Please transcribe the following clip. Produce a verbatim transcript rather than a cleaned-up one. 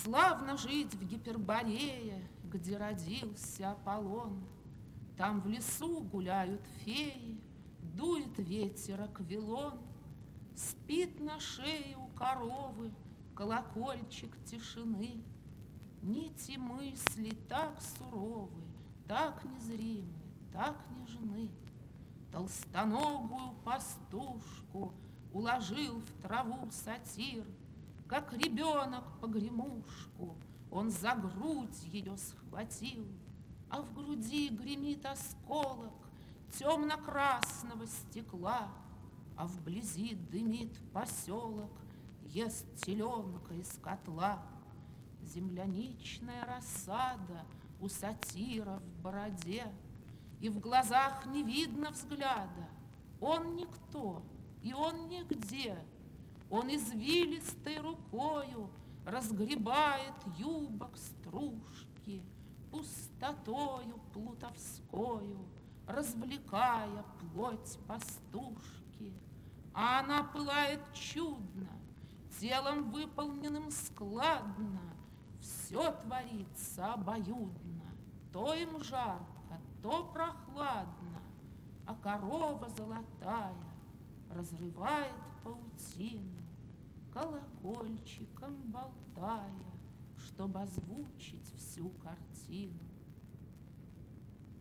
Славно жить в Гиперборее, где родился Аполлон. Там в лесу гуляют феи, дует ветер аквилон. Спит на шее у коровы колокольчик тишины. Нити мысли так суровы, так незримы, так нежны. Толстоногую пастушку уложил в траву сатир. Как ребенок погремушку, он за грудь ее схватил, а в груди гремит осколок темно-красного стекла, а вблизи дымит поселок, ест теленка из котла. Земляничная рассада у сатира в бороде, и в глазах не видно взгляда. Он никто, и он нигде. Он извилистой рукою разгребает юбок стружки, пустотою плутовскою развлекая плоть пастушки. А она пылает чудно, телом выполненным складно. Все творится обоюдно, то им жарко, то прохладно, а корова золотая разрывает паутину, колокольчиком болтая, чтобы озвучить всю картину.